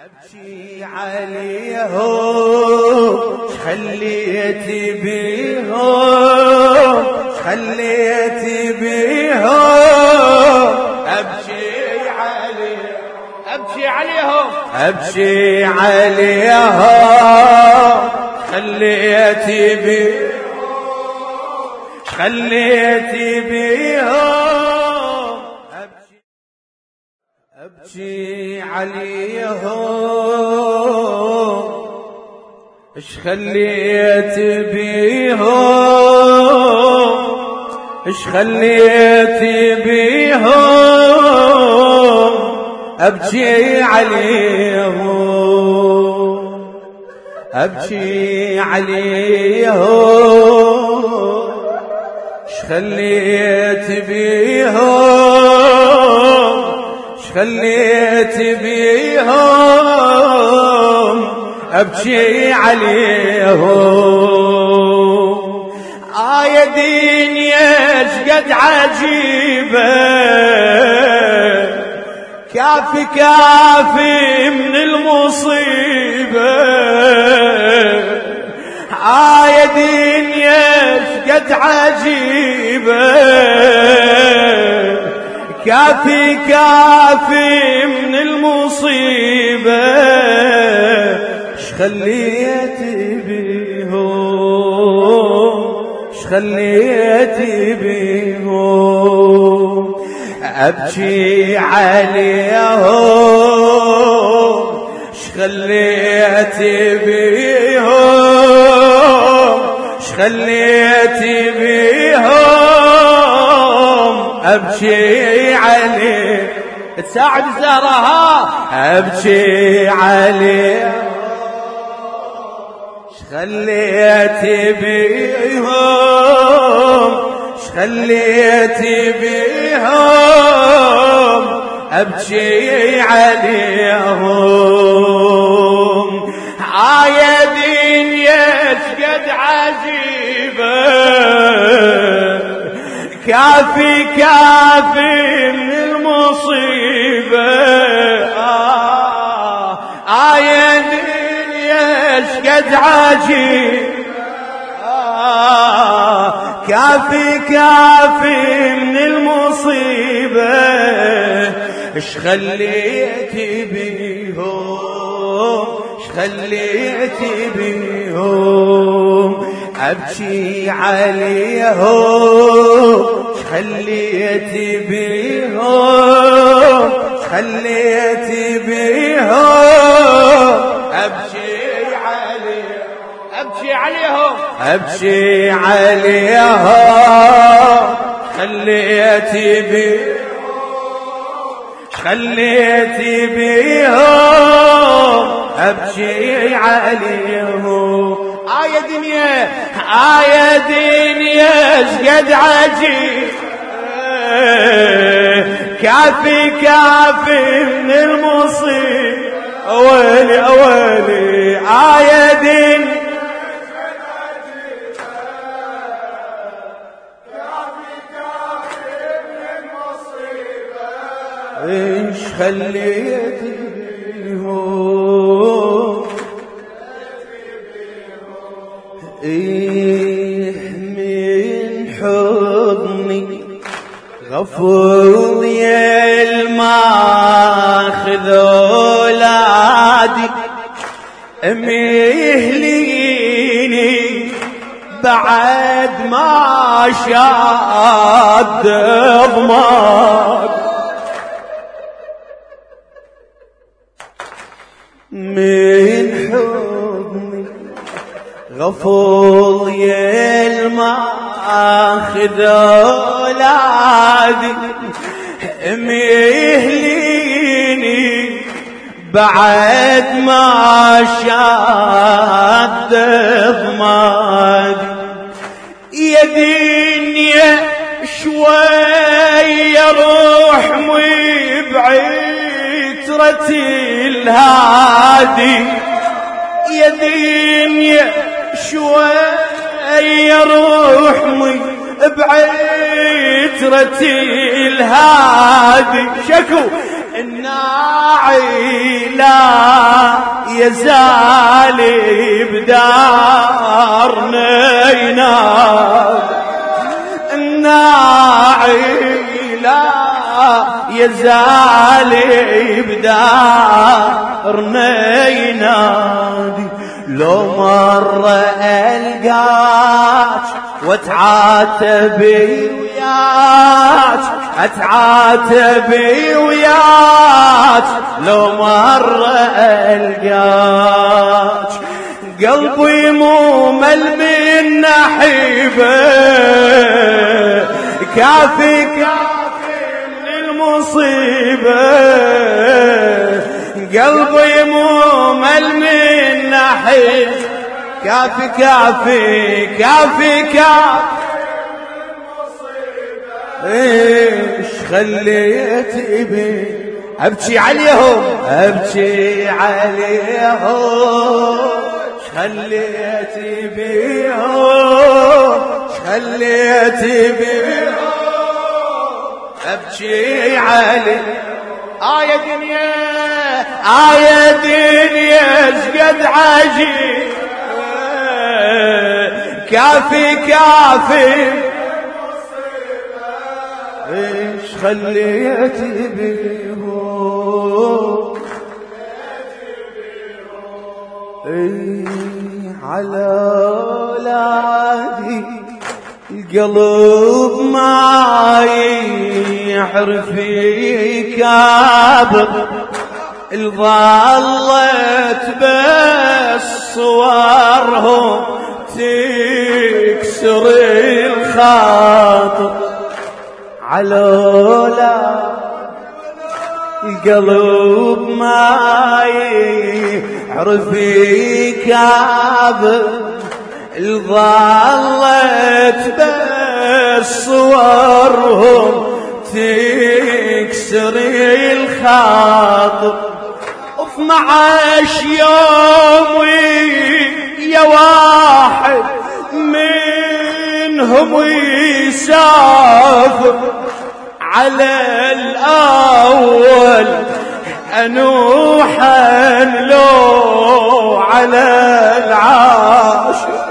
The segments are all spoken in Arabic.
أبكي عليهم خليت بيهم خليت بيهم أبكي عليهم أبكي عليهم أبكي عليهم خليت بيهم خليت بيهم أبكي عليهم اش خليت بيهم اش خليت بيهم أبكي عليهم أبكي عليهم اش خليت بيهم خليت بيهم أبكي عليهم يا دنيا شقد عجيبة كافي كافي من المصيبة يا دنيا شقد عجيبة كافي كافي من المصيبة اش خليت بيهم اش خليت بيهم أبكي عليهم اش خليت بيهم اش خليت بيهم أبكي عليه تساعد زهرها أبكي عليه خليت بيهم خليت بيهم أبكي عليهم يا دنيا شقد عجيبة كافي كافي من المصيبة يا دنيا شقد عجيب كافي كافي من المصيبة اش خليت بيهم اش خليت بيهم أبكي عليهم خليت بيهم خليت بيهم أبكي عليهم أبكي عليهم أبكي عليهم خليت بيهم خليت بيهم أبكي عليهم يا دنيا يا دنيا شقد عجيب كافي كافي من المصيب أولي أولي يا دنيا كافي كافي من المصيبة إيش خليت بيهم من حضني غفور يا الماخذ أولادي مهليني بعد ما شاد ضماد من حضني غفور يا الماخذ أولادي مهليني بعد ما شاد ضمادي يا دنيا شوية روح مي بعترة الهادي يا دنيا شوية روح مي بعترة الهادي شكو الناعي لا يزالي بدارنا ينادي الناعي لا يزالي بدارنا ينادي لو مرة ألقاك واتعاتبي وياك اتعاتبي وياك لو مرة ألقاك قلبي مو مل من نحيبه كافي من المصيبة قلبي مو مل من نحيبه كافي كافي كافي كافي ايش خليت بي ابكي عليهم ابكي عليهم خليت بيهم خليت بيهم ابكي عليهم يا دنيا يا دنيا شقد عجيب كافي كافي ايش خليت بيهم على اولادي القلب ما يعرف يكابر ظلت بس صورهم تكسر الخاطر على القلب ما يعرف يكابر ظلت بس صورهم تكسر الخاطر 12 يوم يا واحد منهم يسافر على الأول أنوحا لو على العاشر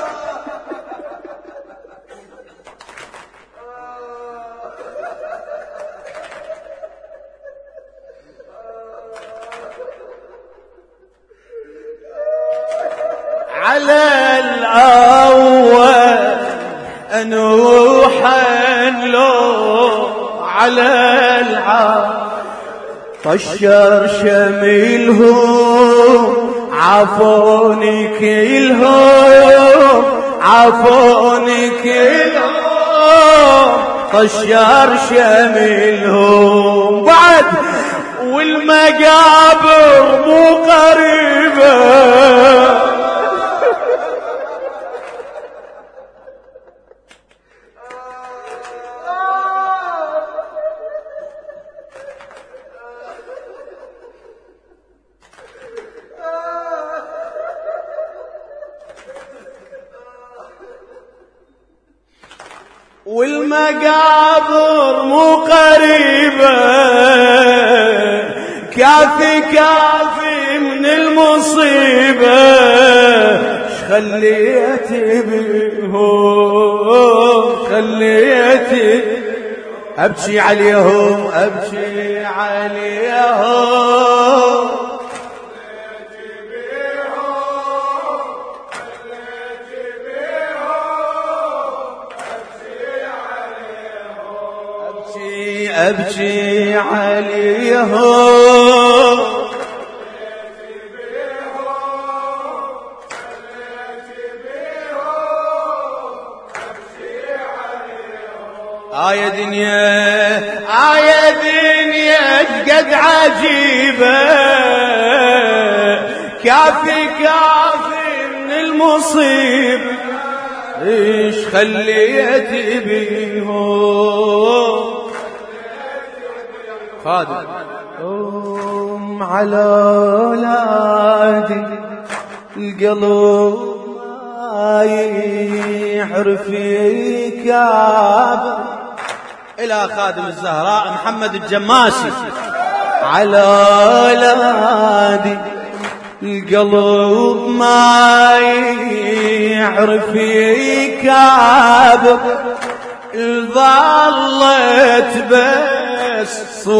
على الأول أنوحا لو على العاشر طشر شميلهم عفوني كلهم عفوني كلهم طشر شميلهم بعد والمقابر مو قريبة والمقابر مو قريبة كافي كافي من المصيبة خليت بيهم خليت أبكي عليهم أبكي عليهم أبكي عليهم يا دنيا يا دنيا قد عجيبة كافي كافي من المصيبة ايش خليت بيهم خادم على اولادي القلب ما يعرف يكابر الى خادم الزهراء محمد الجماسي على اولادي القلب ما يعرف يكابر، ظلت بس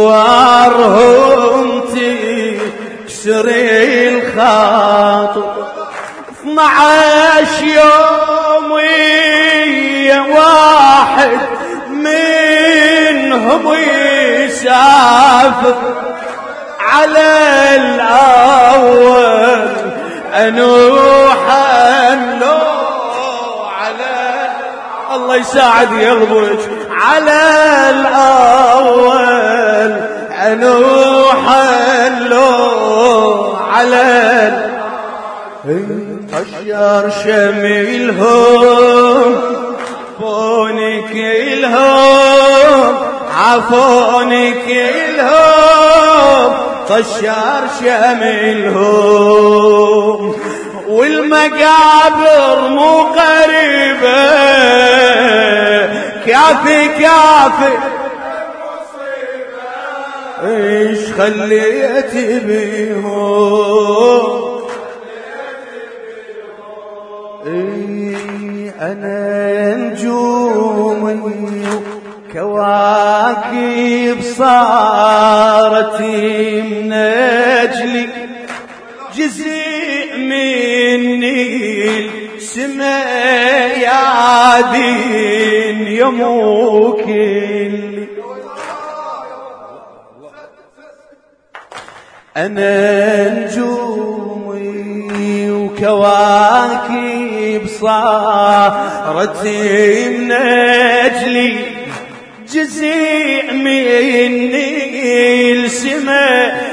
صورهم تكسر الخاطر. 12 يوم واحد منهم يسافر، على الأول أنوح له على الله يساعد قلبك، على الأول أنوح له على طشر شميلهم عفونك الهم، عفونك الهم، طشر شميلهم. والمقابر مو قريبة، كافي كافي ايش خليت بيهم. أنا نجومي كواكب صارت من أجلي، جزء مني السما يعدين يمو كلي. أنا نجومي وكواكب صارت من أجلي، جزء مني السما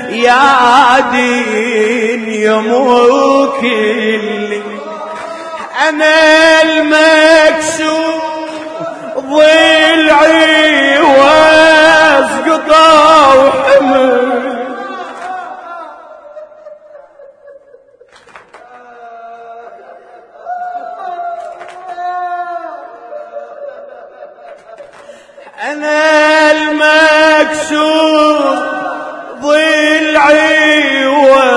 يعدين يمو كلي. أنا المكسور ضلعي واسقطه وحمل، أنا المكسور ضلعي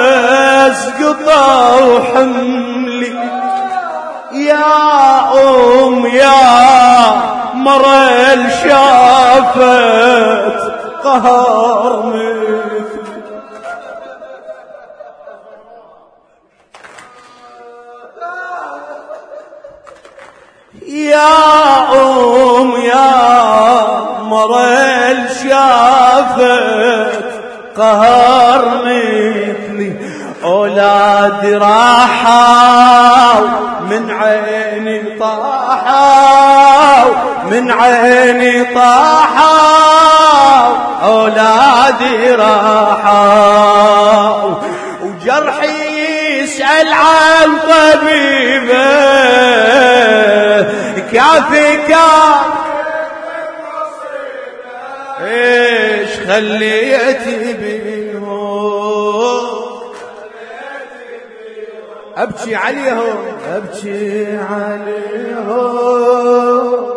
واسقطه وحملي. يا يا مرل شافت قهر مثلي. يا يا مرل شافت قهر مثلي. أولادي راحوا من عيني طاحوا، من عيني طاحوا، أولادي راحوا. وجرحي يسأل عن طبيبه، كافي كافي ايش خليتي بيهم. ابكي عليهم، ابكي عليهم.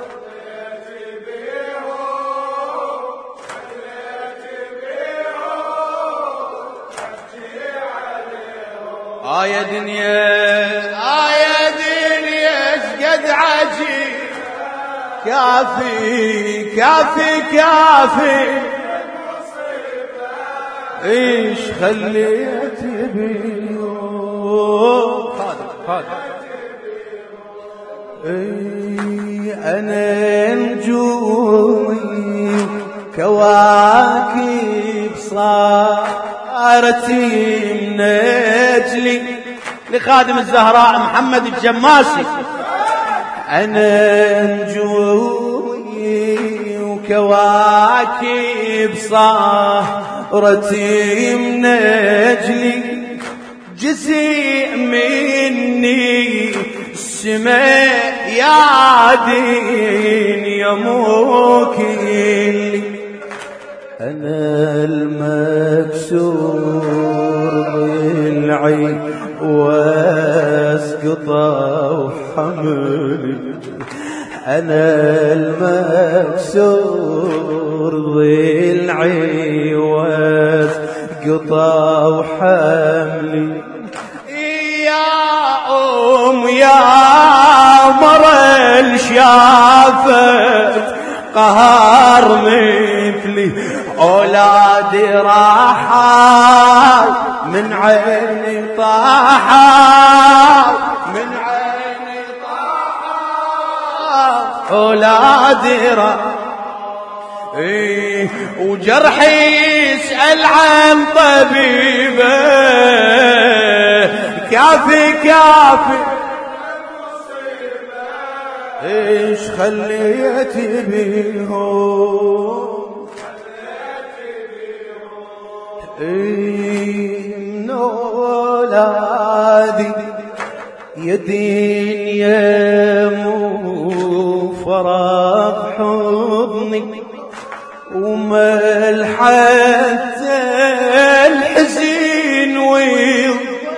يا دنيا يا دنيا اشقد عجيب، كافي كافي كافي ايش خليتي بيهم. انا نجومي كواكب صارت من اجلي. لخادم الزهراء محمد الجماسي. أنا نجومي وكواكب صارت من أجلي، جزء مني السماء يعدين يمو كلي. أنا المكسور ضلعي واسقطه وحملي. أنا المكسور ضلعي واسقطه وحملي. شاملي يا يا مرل شافت قهر مثلي أولادي راحوا من عيني طاحوا من عيني طاحوا أولادي راحوا وجرحي يسأل عن طبيبه كافي كافي ايش خليتي بيهم من أولادي يا دين يا مو فرق حضني وملحت الحزين ويضل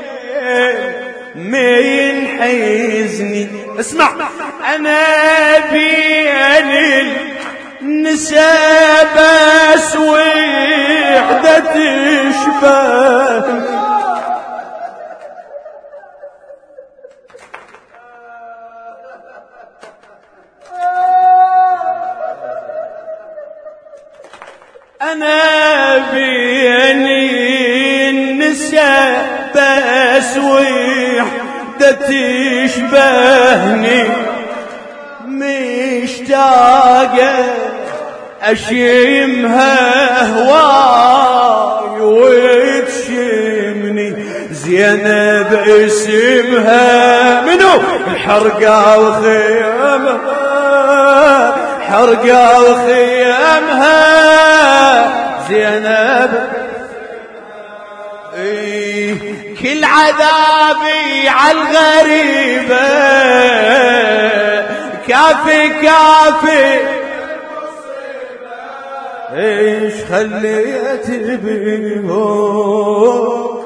ما ينحزني اسمع انا بين النساء بس وحدة تشبه أنا بيني النساء بس وحدة تشبهني مشتاقة أشمها هواي وتشمني زينب اسمها منو الحرقة وخيامها حرقة وخيامها زينب كل عذابي عالغريبة كافي كافي ايش خليت بيهم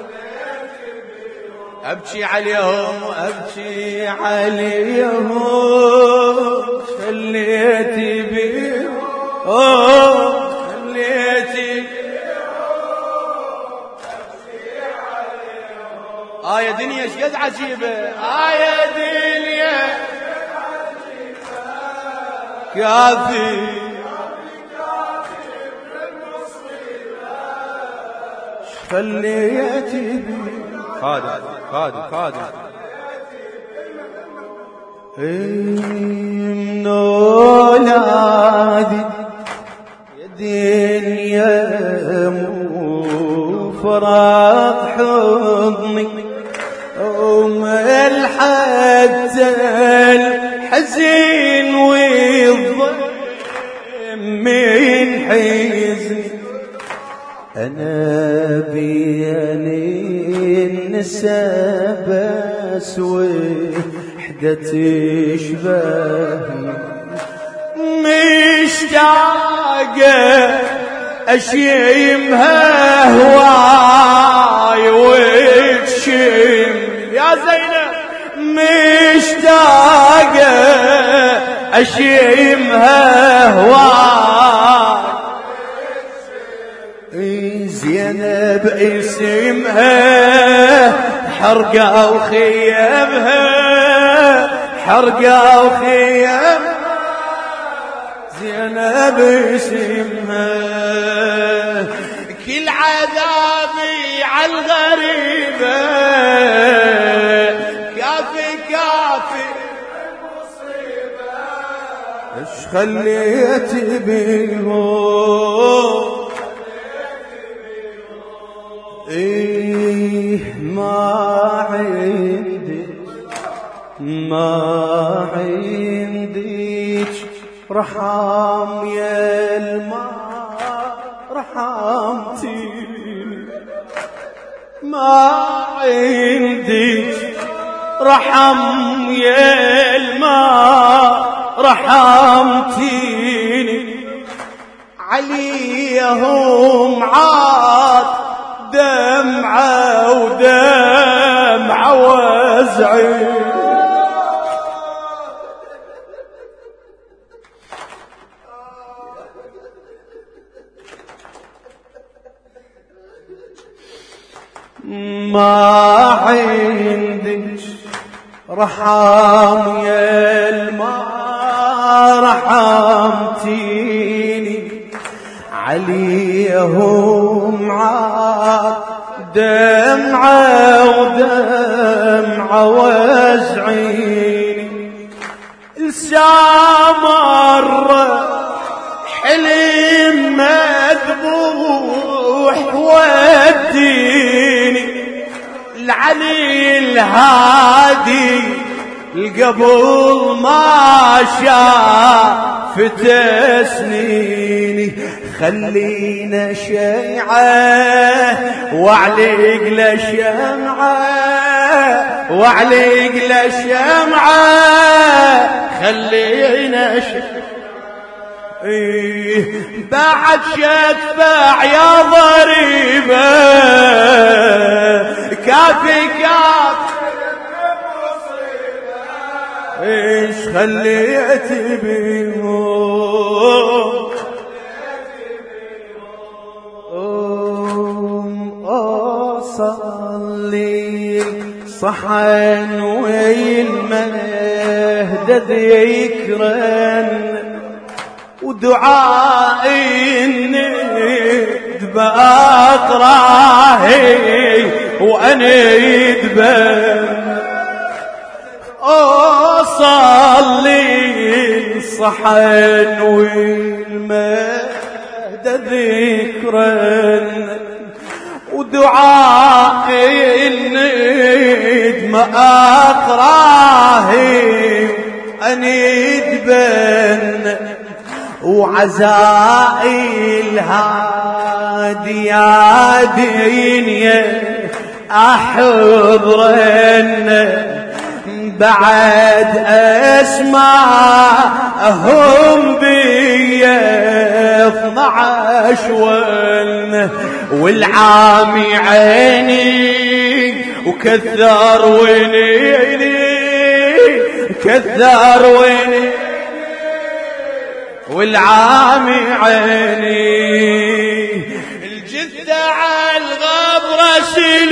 ابكي عليهم ابكي عليهم خليت بيهم خليت يا دنيا شقد عجيبة يا دنيا كافي خليتي خادم خادم خادم من أولادي يا دنيا مو فراق حضني وملحت الحزين والظلم من حزني أنا بيني النساء بس وحدة تشبهني مشتاقة أشمها هواي وتشم يا زينب مشتاقة أشمها هواي زينب اسمها حرقة وخيامها حرقة وخيامها زينب اسمها كل عذابي عالغريبة كافي كافي ايش خليت بيهم ما عندك رحم يا الماء رحمتيني ما عندك رحم يا الماء رحمتيني عليهم عاد دمعة ودمعة وزعي ما عندك رحم يا الما رحمتيني عليهم عاد دمعة ودمعة وازعيني السامر حلم مذبوح وديني العلي الهادي القبل ما شافت سنيني خلينا شيعة وعليق لشمعة وعليق لشمعة خلينا بعد شفاع يا ضريبة كافي كافي ايش خليت بيهم اصلي صحن والمهدد يكرن ودعائي الند بأطراهي وأنيد بن أصلي الصحن والمهد ذكرا ودعائي الند بأطراهي أنيد بن وعزائي الهادي يا دنيا أحضرن بعد أسمعهم بيا 12 ون والعامي عيني وكثر ونيني كثر ونيني والعامي عيني الجثة على الغبرة